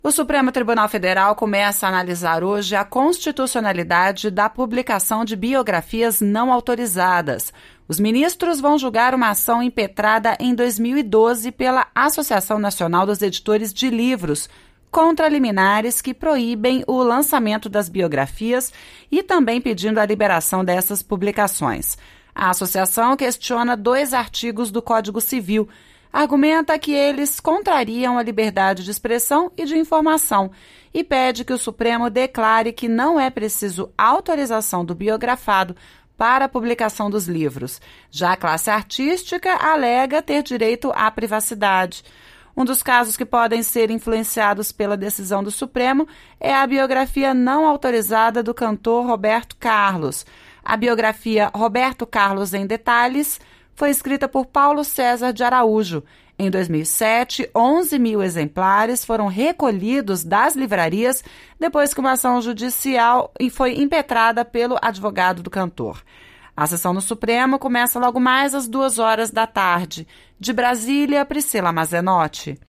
O Supremo Tribunal Federal começa a analisar hoje a constitucionalidade da publicação de biografias não autorizadas. Os ministros vão julgar uma ação impetrada em 2012 pela Associação Nacional dos Editores de Livros, contra liminares que proíbem o lançamento das biografias e também pedindo a liberação dessas publicações. A associação questiona 2 artigos do Código Civil. Argumenta que eles contrariam a liberdade de expressão e de informação e pede que o Supremo declare que não é preciso autorização do biografado para a publicação dos livros. Já a classe artística alega ter direito à privacidade. Um dos casos que podem ser influenciados pela decisão do Supremo é a biografia não autorizada do cantor Roberto Carlos. A biografia Roberto Carlos em Detalhes foi escrita por Paulo César de Araújo. Em 2007, 11 mil exemplares foram recolhidos das livrarias depois que uma ação judicial foi impetrada pelo advogado do cantor. A sessão no Supremo começa logo mais às 2 horas da tarde. De Brasília, Priscila Mazenotti.